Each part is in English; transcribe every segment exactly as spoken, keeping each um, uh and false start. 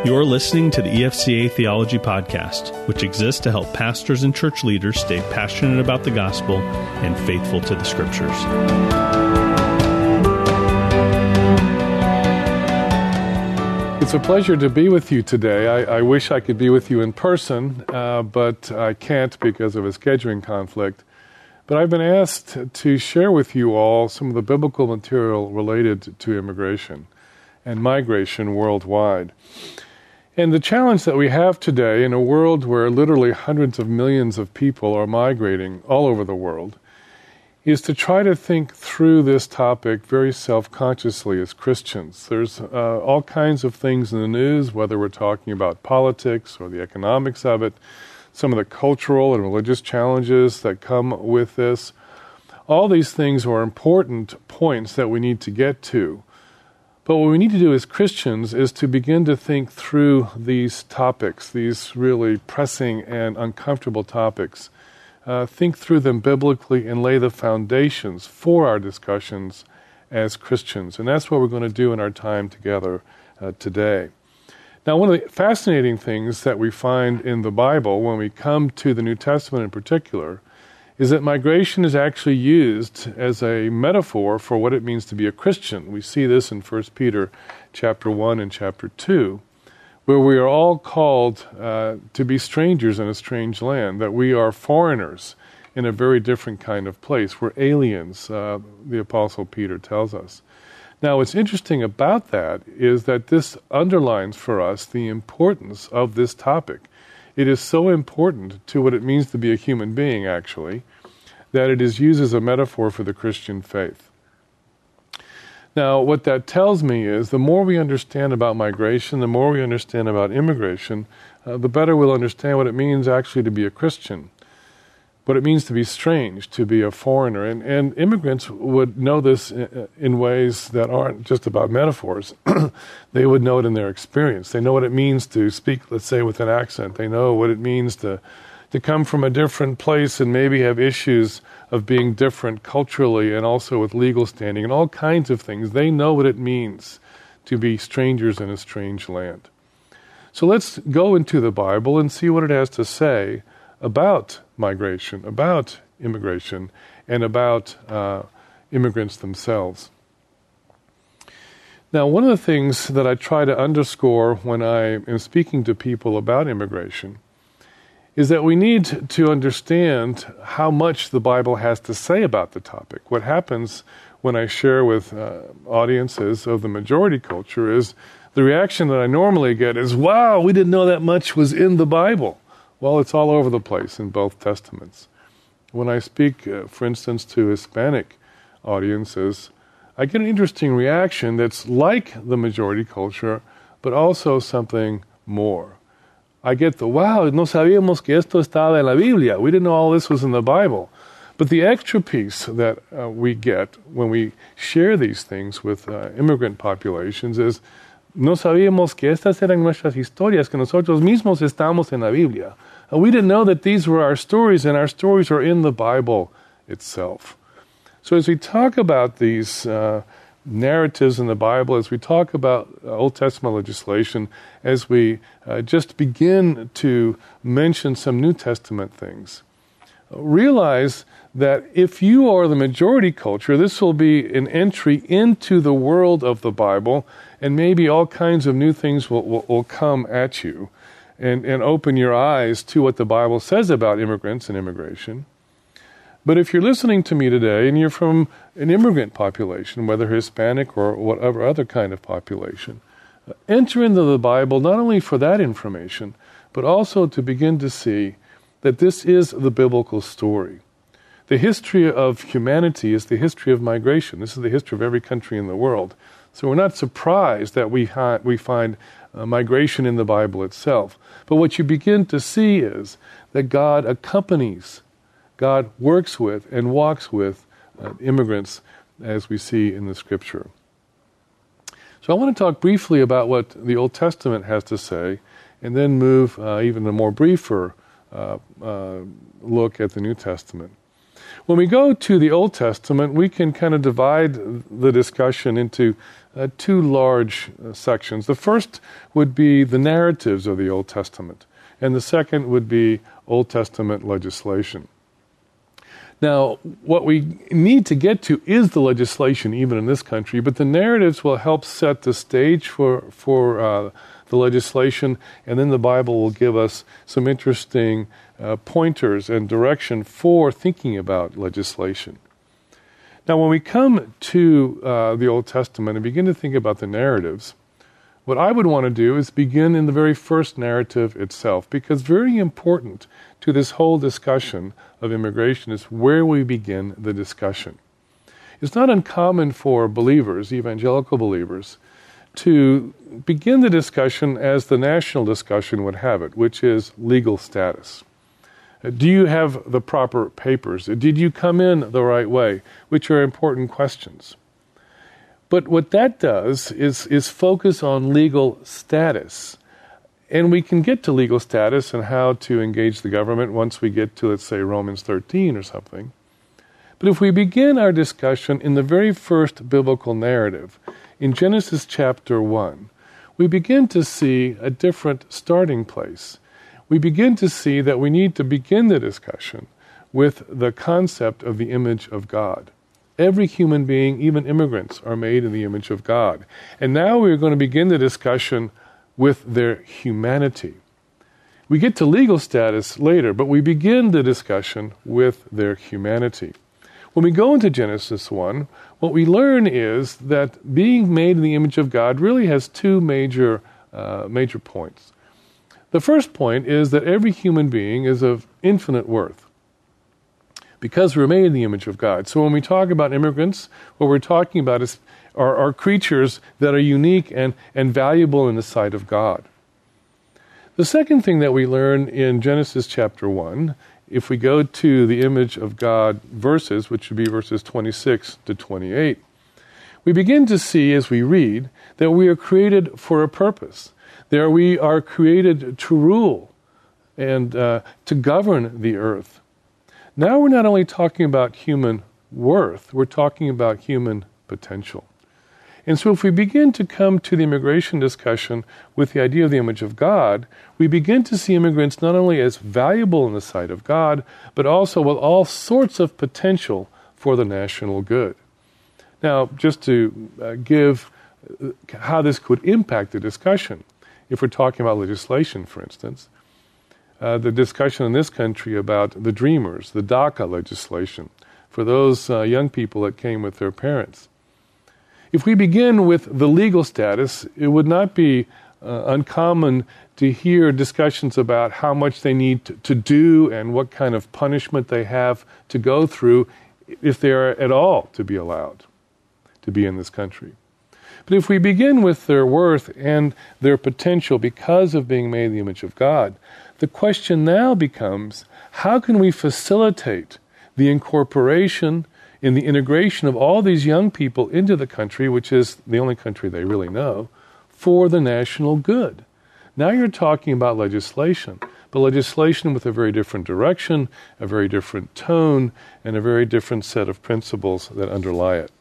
You're listening to the E F C A Theology Podcast, which exists to help pastors and church leaders stay passionate about the gospel and faithful to the Scriptures. It's a pleasure to be with you today. I, I wish I could be with you in person, uh, but I can't because of a scheduling conflict. But I've been asked to share with you all some of the biblical material related to immigration and migration worldwide. And the challenge that we have today in a world where literally hundreds of millions of people are migrating all over the world is to try to think through this topic very self-consciously as Christians. There's uh, all kinds of things in the news, whether we're talking about politics or the economics of it, some of the cultural and religious challenges that come with this. All these things are important points that we need to get to. But what we need to do as Christians is to begin to think through these topics, these really pressing and uncomfortable topics. Uh, think through them biblically and lay the foundations for our discussions as Christians. And that's what we're going to do in our time together uh, today. Now, one of the fascinating things that we find in the Bible when we come to the New Testament in particular is that migration is actually used as a metaphor for what it means to be a Christian. We see this in First Peter chapter one and chapter two, where we are all called uh, to be strangers in a strange land, that we are foreigners in a very different kind of place. We're aliens, uh, the Apostle Peter tells us. Now, what's interesting about that is that this underlines for us the importance of this topic. It is so important to what it means to be a human being, actually, that it is used as a metaphor for the Christian faith. Now, what that tells me is the more we understand about migration, the more we understand about immigration, uh, the better we'll understand what it means actually to be a Christian, what it means to be strange, to be a foreigner. And, and immigrants would know this in, in ways that aren't just about metaphors. They would know it in their experience. They know what it means to speak, let's say, with an accent. They know what it means to, to come from a different place and maybe have issues of being different culturally and also with legal standing and all kinds of things. They know what it means to be strangers in a strange land. So let's go into the Bible and see what it has to say about migration, about immigration, and about uh, immigrants themselves. Now, one of the things that I try to underscore when I am speaking to people about immigration is that we need to understand how much the Bible has to say about the topic. What happens when I share with uh, audiences of the majority culture is the reaction that I normally get is, wow, we didn't know that much was in the Bible. Well, it's all over the place in both Testaments. When I speak, uh, for instance, to Hispanic audiences, I get an interesting reaction that's like the majority culture, but also something more. I get the, wow, no sabíamos que esto estaba en la Biblia. We didn't know all this was in the Bible. But the extra piece that uh, we get when we share these things with uh, immigrant populations is, no sabíamos que estas eran nuestras historias, que nosotros mismos estamos en la Biblia. Uh, we didn't know that these were our stories, and our stories are in the Bible itself. So as we talk about these uh, narratives in the Bible, as we talk about uh, Old Testament legislation, as we uh, just begin to mention some New Testament things, realize that if you are the majority culture, this will be an entry into the world of the Bible, and maybe all kinds of new things will, will, will come at you and, and open your eyes to what the Bible says about immigrants and immigration. But if you're listening to me today and you're from an immigrant population, whether Hispanic or whatever other kind of population, uh, enter into the Bible not only for that information, but also to begin to see that this is the biblical story. The history of humanity is the history of migration. This is the history of every country in the world. So we're not surprised that we ha- we find uh, migration in the Bible itself. But what you begin to see is that God accompanies, God works with and walks with uh, immigrants as we see in the Scripture. So I want to talk briefly about what the Old Testament has to say and then move uh, even a more briefer uh, uh, look at the New Testament. When we go to the Old Testament, we can kind of divide the discussion into uh, two large uh, sections. The first would be the narratives of the Old Testament, and the second would be Old Testament legislation. Now, what we need to get to is the legislation, even in this country, but the narratives will help set the stage for, for uh, the legislation, and then the Bible will give us some interesting uh, pointers and direction for thinking about legislation. Now, when we come to uh, the Old Testament and begin to think about the narratives, what I would want to do is begin in the very first narrative itself, because very important to this whole discussion of immigration is where we begin the discussion. It's not uncommon for believers, evangelical believers, to begin the discussion as the national discussion would have it, which is legal status. Do you have the proper papers? Did you come in the right way? Which are important questions. But what that does is, is focus on legal status. And we can get to legal status and how to engage the government once we get to, let's say, Romans thirteen or something. But if we begin our discussion in the very first biblical narrative, in Genesis chapter one, we begin to see a different starting place. We begin to see that we need to begin the discussion with the concept of the image of God. Every human being, even immigrants, are made in the image of God. And now we're going to begin the discussion with their humanity. We get to legal status later, but we begin the discussion with their humanity. When we go into Genesis one, what we learn is that being made in the image of God really has two major, uh, major points. The first point is that every human being is of infinite worth, because we're made in the image of God. So when we talk about immigrants, what we're talking about is are, are creatures that are unique and, and valuable in the sight of God. The second thing that we learn in Genesis chapter one, if we go to the image of God verses, which would be verses twenty-six to twenty-eight, we begin to see as we read that we are created for a purpose. There we are created to rule and uh, to govern the earth. Now we're not only talking about human worth, we're talking about human potential. And so if we begin to come to the immigration discussion with the idea of the image of God, we begin to see immigrants not only as valuable in the sight of God, but also with all sorts of potential for the national good. Now, just to uh, give uh, how this could impact the discussion, if we're talking about legislation, for instance, Uh, the discussion in this country about the Dreamers, the DACA legislation, for those uh, young people that came with their parents. If we begin with the legal status, it would not be uh, uncommon to hear discussions about how much they need to, to do and what kind of punishment they have to go through if they are at all to be allowed to be in this country. But if we begin with their worth and their potential because of being made in the image of God, the question now becomes, how can we facilitate the incorporation and the integration of all these young people into the country, which is the only country they really know, for the national good? Now you're talking about legislation, but legislation with a very different direction, a very different tone, and a very different set of principles that underlie it.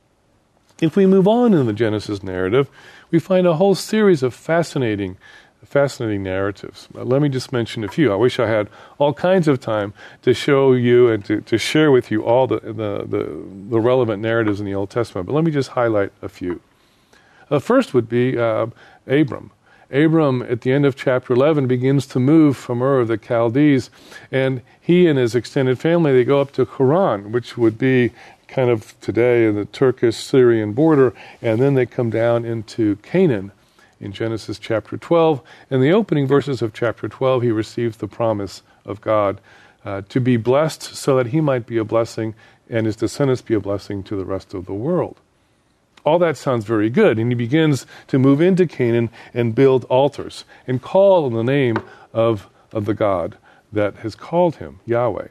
If we move on in the Genesis narrative, we find a whole series of fascinating fascinating narratives. Uh, let me just mention a few. I wish I had all kinds of time to show you and to, to share with you all the, the, the, the relevant narratives in the Old Testament, but let me just highlight a few. Uh, first would be uh, Abram. Abram, at the end of chapter eleven, begins to move from Ur of the Chaldees, and he and his extended family, they go up to Haran, which would be kind of today in the Turkish-Syrian border, and then they come down into Canaan. In Genesis chapter twelve, in the opening verses of chapter twelve, he receives the promise of God uh, to be blessed so that he might be a blessing and his descendants be a blessing to the rest of the world. All that sounds very good, and he begins to move into Canaan and build altars and call on the name of, of the God that has called him, Yahweh.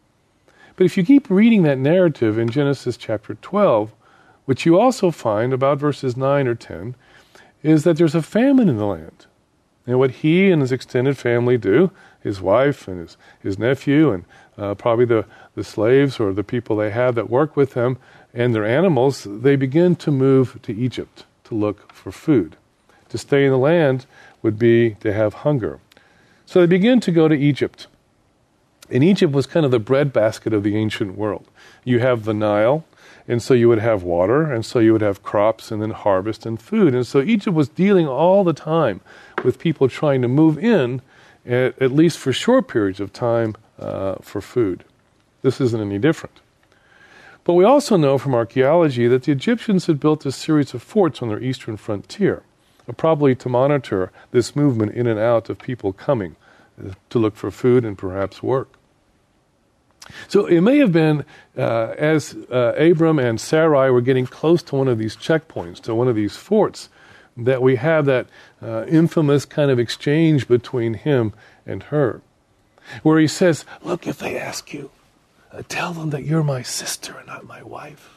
But if you keep reading that narrative in Genesis chapter twelve, which you also find about verses nine or ten, is that there's a famine in the land. And what he and his extended family do, his wife and his, his nephew and uh, probably the, the slaves or the people they have that work with them and their animals, they begin to move to Egypt to look for food. To stay in the land would be to have hunger. So they begin to go to Egypt. And Egypt was kind of the breadbasket of the ancient world. You have the Nile, and so you would have water, and so you would have crops and then harvest and food. And so Egypt was dealing all the time with people trying to move in, at, at least for short periods of time, uh, for food. This isn't any different. But we also know from archaeology that the Egyptians had built a series of forts on their eastern frontier, probably to monitor this movement in and out of people coming to look for food and perhaps work. So it may have been uh, as uh, Abram and Sarai were getting close to one of these checkpoints, to one of these forts, that we have that uh, infamous kind of exchange between him and her, where he says, look, if they ask you, uh, tell them that you're my sister and not my wife.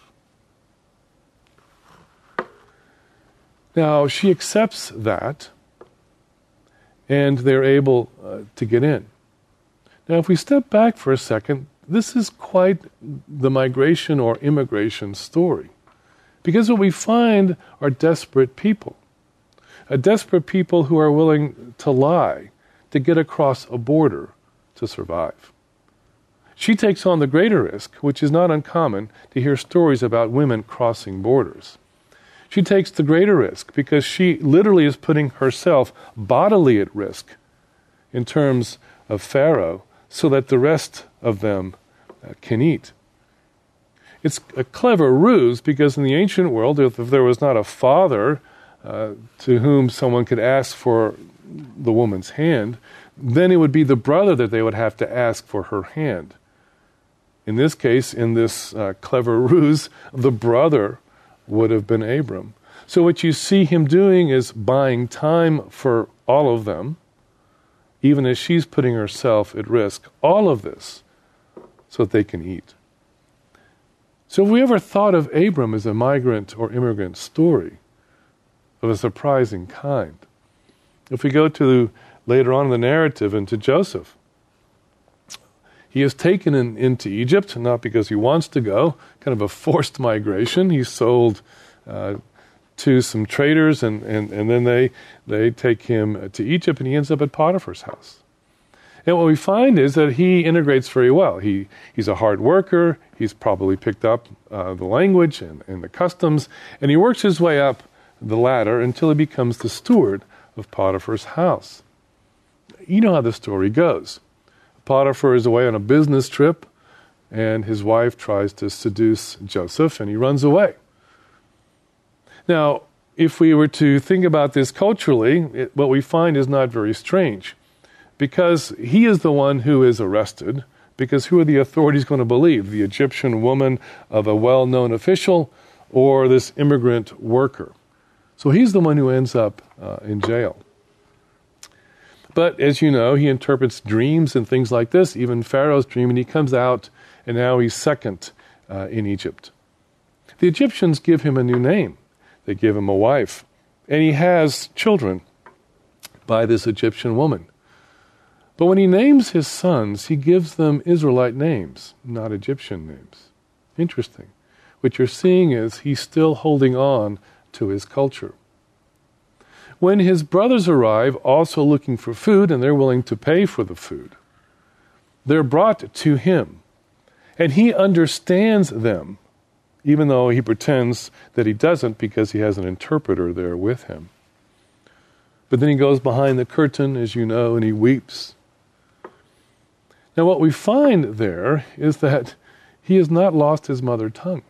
Now, she accepts that, and they're able uh, to get in. Now, if we step back for a second, this is quite the migration or immigration story. Because what we find are desperate people. A desperate people who are willing to lie to get across a border to survive. She takes on the greater risk, which is not uncommon to hear stories about women crossing borders. She takes the greater risk because she literally is putting herself bodily at risk in terms of Pharaoh so that the rest of them uh, can eat. It's a clever ruse because in the ancient world, if, if there was not a father uh, to whom someone could ask for the woman's hand, then it would be the brother that they would have to ask for her hand. In this case, in this uh, clever ruse, the brother would have been Abram. So what you see him doing is buying time for all of them, even as she's putting herself at risk, all of this, so that they can eat. So have we ever thought of Abram as a migrant or immigrant story of a surprising kind? If we go to later on in the narrative and to Joseph, he is taken in, into Egypt, not because he wants to go, kind of a forced migration. He's sold uh, to some traders, and, and, and then they, they take him to Egypt, and he ends up at Potiphar's house. And what we find is that he integrates very well. He He's a hard worker. He's probably picked up uh, the language and, and the customs, and he works his way up the ladder until he becomes the steward of Potiphar's house. You know how the story goes. Potiphar is away on a business trip, and his wife tries to seduce Joseph, and he runs away. Now, if we were to think about this culturally, it, what we find is not very strange, because he is the one who is arrested, because who are the authorities going to believe? The Egyptian woman of a well-known official or this immigrant worker? So he's the one who ends up uh, in jail. But as you know, he interprets dreams and things like this, even Pharaoh's dream, and he comes out, and now he's second uh, in Egypt. The Egyptians give him a new name. They give him a wife, and he has children by this Egyptian woman. But when he names his sons, he gives them Israelite names, not Egyptian names. Interesting. What you're seeing is he's still holding on to his culture. When his brothers arrive, also looking for food, and they're willing to pay for the food, they're brought to him. And he understands them, even though he pretends that he doesn't because he has an interpreter there with him. But then he goes behind the curtain, as you know, and he weeps. Now what we find there is that he has not lost his mother tongue.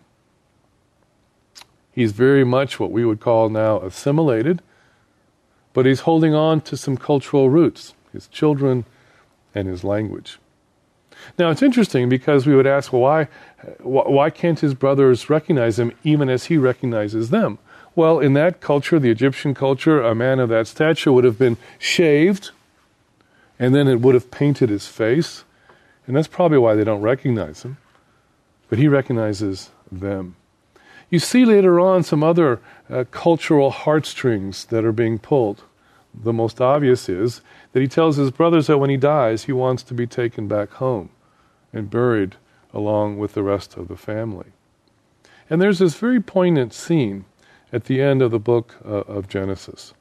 He's very much what we would call now assimilated, but he's holding on to some cultural roots, his children and his language. Now it's interesting because we would ask, well, why, why can't his brothers recognize him even as he recognizes them? Well, in that culture, the Egyptian culture, a man of that stature would have been shaved, and then it would have painted his face, and that's probably why they don't recognize him. But he recognizes them. You see later on some other uh, cultural heartstrings that are being pulled, the most obvious is that he tells his brothers that when he dies, he wants to be taken back home and buried along with the rest of the family. And there's this very poignant scene at the end of the book uh, of Genesis.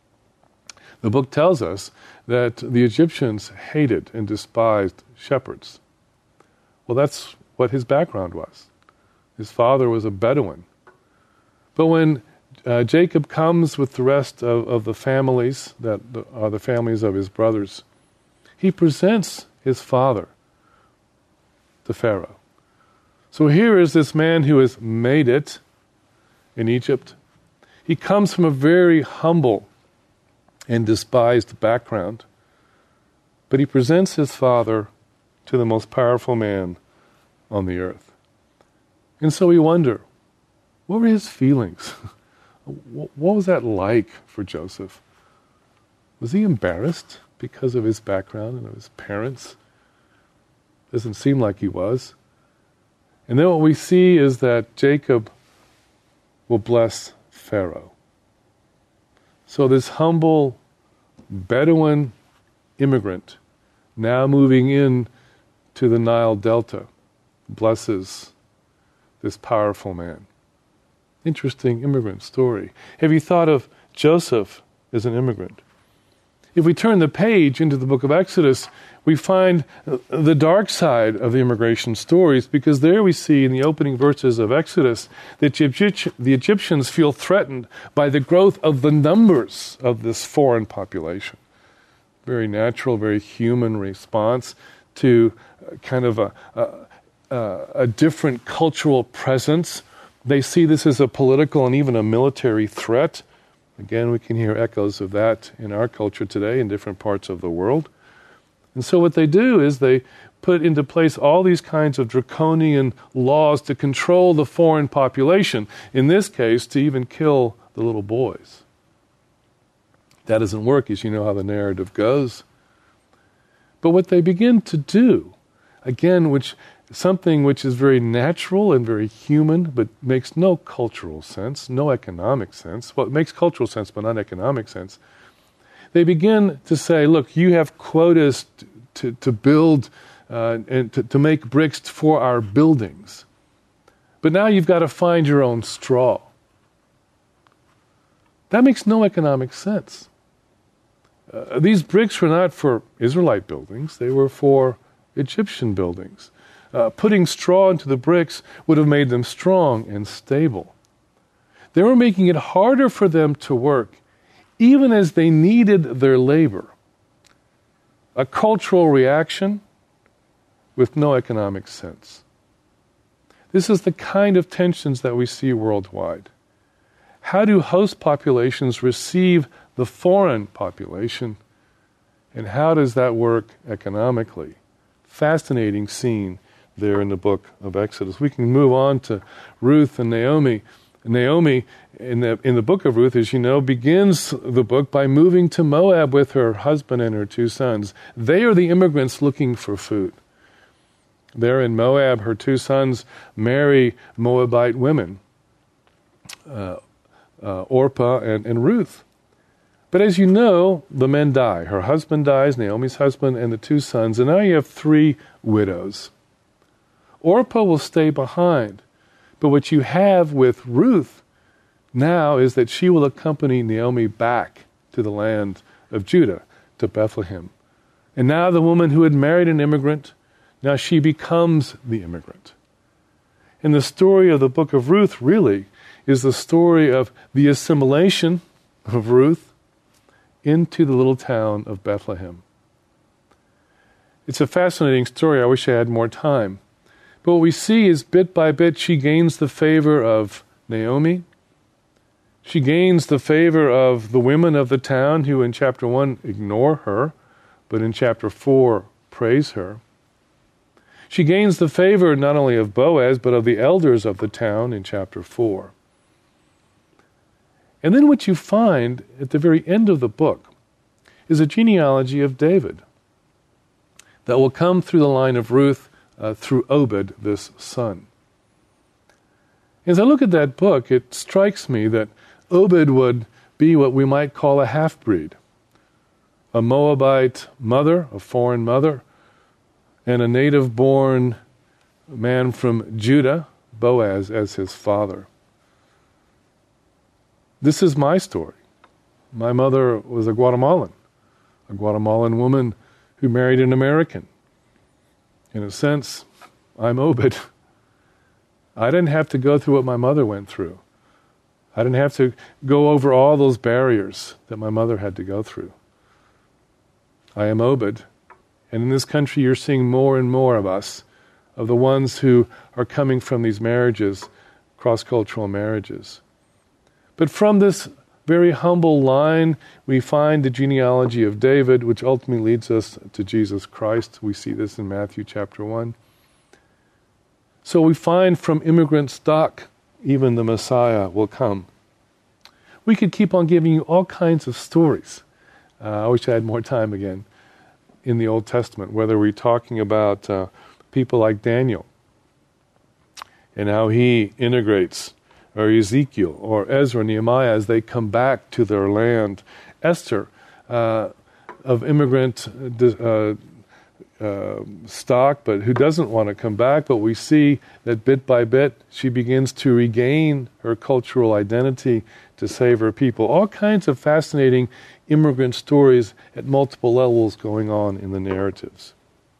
The book tells us that the Egyptians hated and despised shepherds. Well, that's what his background was. His father was a Bedouin. But when uh, Jacob comes with the rest of, of the families that are the families of his brothers, he presents his father to Pharaoh. So here is this man who has made it in Egypt. He comes from a very humble and despised background, but he presents his father to the most powerful man on the earth. And so we wonder, what were his feelings? What was that like for Joseph? Was he embarrassed because of his background and of his parents? Doesn't seem like he was. And then what we see is that Jacob will bless Pharaoh. So this humble Bedouin immigrant, now moving in to the Nile Delta, blesses this powerful man. Interesting immigrant story. Have you thought of Joseph as an immigrant? If we turn the page into the book of Exodus, we find the dark side of the immigration stories, because there we see in the opening verses of Exodus that the Egyptians feel threatened by the growth of the numbers of this foreign population. Very natural, very human response to kind of a, a, a different cultural presence. They see this as a political and even a military threat. Again, we can hear echoes of that in our culture today in different parts of the world. And so what they do is they put into place all these kinds of draconian laws to control the foreign population, in this case, to even kill the little boys. That doesn't work, as you know how the narrative goes. But what they begin to do, again, which something which is very natural and very human, but makes no cultural sense, no economic sense. Well, it makes cultural sense, but not economic sense. They begin to say, look, you have quotas to, to build uh, and to, to make bricks for our buildings. But now you've got to find your own straw. That makes no economic sense. Uh, these bricks were not for Israelite buildings. They were for Egyptian buildings. Uh, putting straw into the bricks would have made them strong and stable. They were making it harder for them to work, even as they needed their labor. A cultural reaction with no economic sense. This is the kind of tensions that we see worldwide. How do host populations receive the foreign population, and how does that work economically? Fascinating scene there in the book of Exodus. We can move on to Ruth and Naomi. Naomi, in the in the book of Ruth, as you know, begins the book by moving to Moab with her husband and her two sons. They are the immigrants looking for food. There in Moab, her two sons marry Moabite women, uh, uh, Orpah and, and Ruth. But as you know, the men die. Her husband dies, Naomi's husband, and the two sons, and now you have three widows. Orpah will stay behind. But what you have with Ruth now is that she will accompany Naomi back to the land of Judah, to Bethlehem. And now the woman who had married an immigrant, now she becomes the immigrant. And the story of the book of Ruth really is the story of the assimilation of Ruth into the little town of Bethlehem. It's a fascinating story. I wish I had more time. But what we see is bit by bit she gains the favor of Naomi. She gains the favor of the women of the town who in chapter one ignore her, but in chapter four praise her. She gains the favor not only of Boaz, but of the elders of the town in chapter four. And then what you find at the very end of the book is a genealogy of David that will come through the line of Ruth uh, through Obed, this son. As I look at that book, it strikes me that Obed would be what we might call a half-breed. a Moabite mother, a foreign mother, and a native-born man from Judah, Boaz, as his father. This is my story. My mother was a Guatemalan, a Guatemalan woman who married an American. In a sense, I'm Obed. I didn't have to go through what my mother went through. I didn't have to go over all those barriers that my mother had to go through. I am Obed, and in this country you're seeing more and more of us, of the ones who are coming from these marriages, cross-cultural marriages. But from this very humble line, we find the genealogy of David, which ultimately leads us to Jesus Christ. We see this in Matthew chapter one. So we find from immigrant stock, even the Messiah will come. We could keep on giving you all kinds of stories. Uh, I wish I had more time again in the Old Testament, whether we're talking about uh, people like Daniel and how he integrates, or Ezekiel, or Ezra, Nehemiah, as they come back to their land. Esther, uh, of immigrant uh, uh, stock, but who doesn't want to come back, but we see that bit by bit she begins to regain her cultural identity to save her people. All kinds of fascinating immigrant stories at multiple levels going on in the narratives.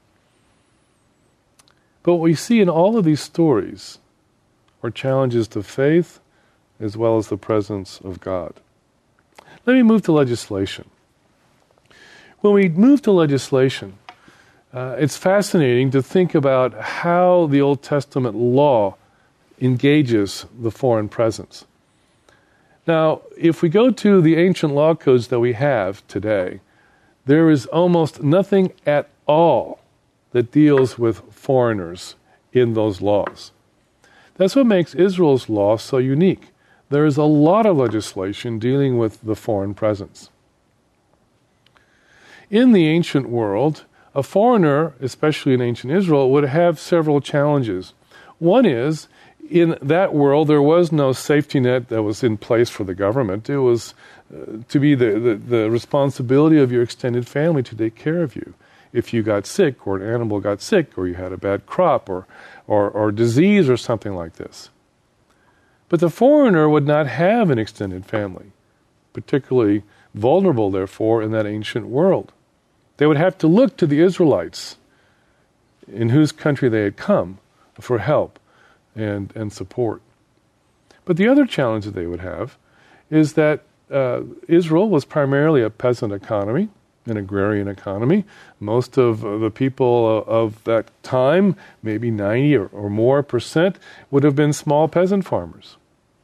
But what we see in all of these stories are challenges to faith as well as the presence of God. Let me move to legislation. When we move to legislation, uh, it's fascinating to think about how the Old Testament law engages the foreign presence. Now, if we go to the ancient law codes that we have today, there is almost nothing at all that deals with foreigners in those laws. That's what makes Israel's law so unique. There is a lot of legislation dealing with the foreign presence. In the ancient world, a foreigner, especially in ancient Israel, would have several challenges. One is, in that world, there was no safety net that was in place for the government. It was uh, to be the, the, the responsibility of your extended family to take care of you. If you got sick, or an animal got sick, or you had a bad crop, or, or, or disease, or something like this. But the foreigner would not have an extended family, particularly vulnerable, therefore, in that ancient world. They would have to look to the Israelites, in whose country they had come, for help and, and support. But the other challenge that they would have is that uh, Israel was primarily a peasant economy, an agrarian economy. Most of the people of that time, maybe ninety or, or more percent, would have been small peasant farmers.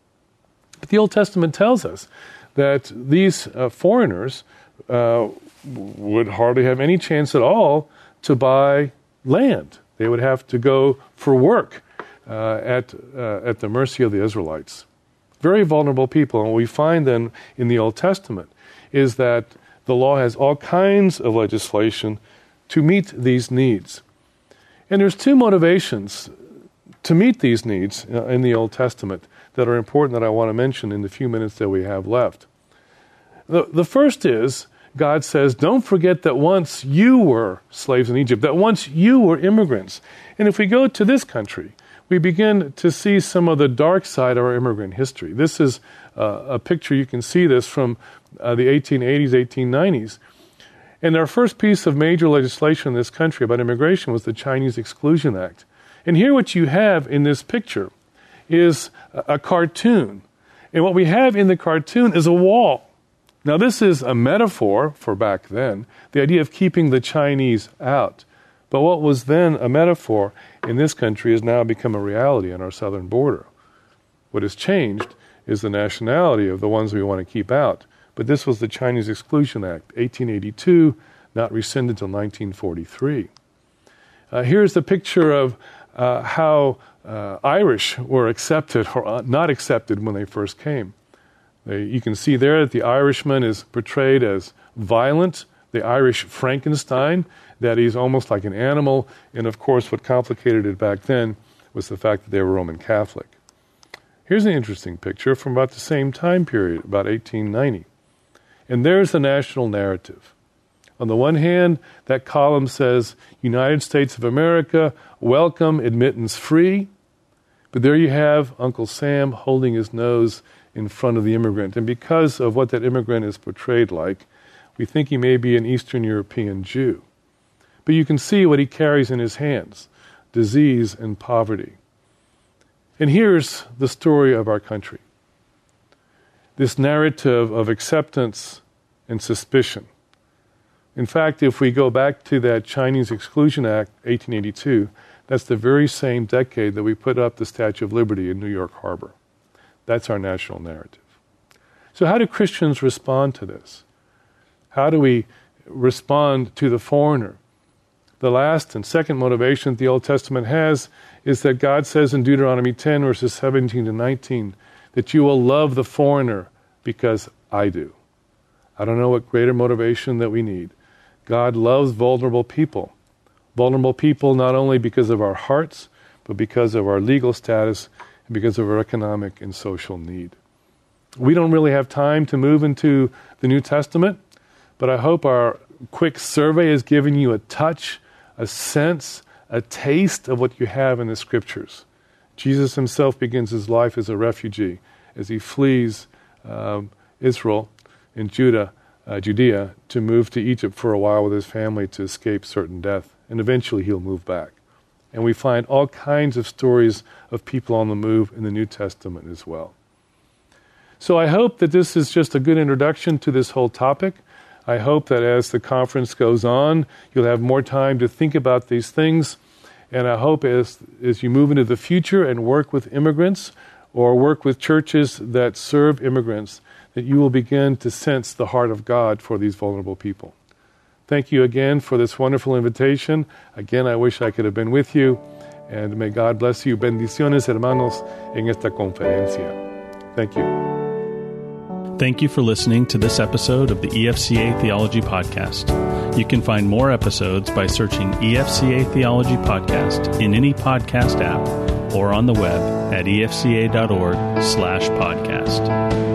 But the Old Testament tells us that these uh, foreigners uh, would hardly have any chance at all to buy land. They would have to go for work uh, at uh, at the mercy of the Israelites. Very vulnerable people. And what we find then in the Old Testament is that the law has all kinds of legislation to meet these needs. And there's two motivations to meet these needs uh, in the Old Testament that are important that I want to mention in the few minutes that we have left. The, the first is, God says, don't forget that once you were slaves in Egypt, that once you were immigrants. And if we go to this country, we begin to see some of the dark side of our immigrant history. This is uh, a picture, you can see this from uh, the eighteen eighties, eighteen nineties. And our first piece of major legislation in this country about immigration was the Chinese Exclusion Act. And here what you have in this picture is a, a cartoon. And what we have in the cartoon is a wall. Now this is a metaphor for back then, the idea of keeping the Chinese out. But what was then a metaphor in this country has now become a reality on our southern border. What has changed is the nationality of the ones we want to keep out. But this was the Chinese Exclusion Act, eighteen eighty-two, not rescinded until nineteen forty-three. Uh, here's the picture of uh, how uh, Irish were accepted or not accepted when they first came. They, you can see there that the Irishman is portrayed as violent, the Irish Frankenstein, that he's almost like an animal, and of course what complicated it back then was the fact that they were Roman Catholic. Here's an interesting picture from about the same time period, about eighteen ninety. And there's the national narrative. On the one hand, that column says, United States of America, welcome, admittance free. But there you have Uncle Sam holding his nose in front of the immigrant. And because of what that immigrant is portrayed like, we think he may be an Eastern European Jew. But you can see what he carries in his hands, disease and poverty. And here's the story of our country. This narrative of acceptance and suspicion. In fact, if we go back to that Chinese Exclusion Act, eighteen eighty-two, that's the very same decade that we put up the Statue of Liberty in New York Harbor. That's our national narrative. So how do Christians respond to this? How do we respond to the foreigner? The last and second motivation that the Old Testament has is that God says in Deuteronomy ten, verses seventeen to nineteen, that you will love the foreigner because I do. I don't know what greater motivation that we need. God loves vulnerable people. Vulnerable people not only because of our hearts, but because of our legal status and because of our economic and social need. We don't really have time to move into the New Testament, but I hope our quick survey has given you a touch, a sense, a taste of what you have in the Scriptures. Jesus himself begins his life as a refugee, as he flees um, Israel and Judah, uh, Judea, to move to Egypt for a while with his family to escape certain death. And eventually he'll move back. And we find all kinds of stories of people on the move in the New Testament as well. So I hope that this is just a good introduction to this whole topic. I hope that as the conference goes on, you'll have more time to think about these things. And I hope as, as you move into the future and work with immigrants or work with churches that serve immigrants, that you will begin to sense the heart of God for these vulnerable people. Thank you again for this wonderful invitation. Again, I wish I could have been with you. And may God bless you. Bendiciones, hermanos, en esta conferencia. Thank you. Thank you for listening to this episode of the E F C A Theology Podcast. You can find more episodes by searching E F C A Theology Podcast in any podcast app or on the web at efca.org slash podcast.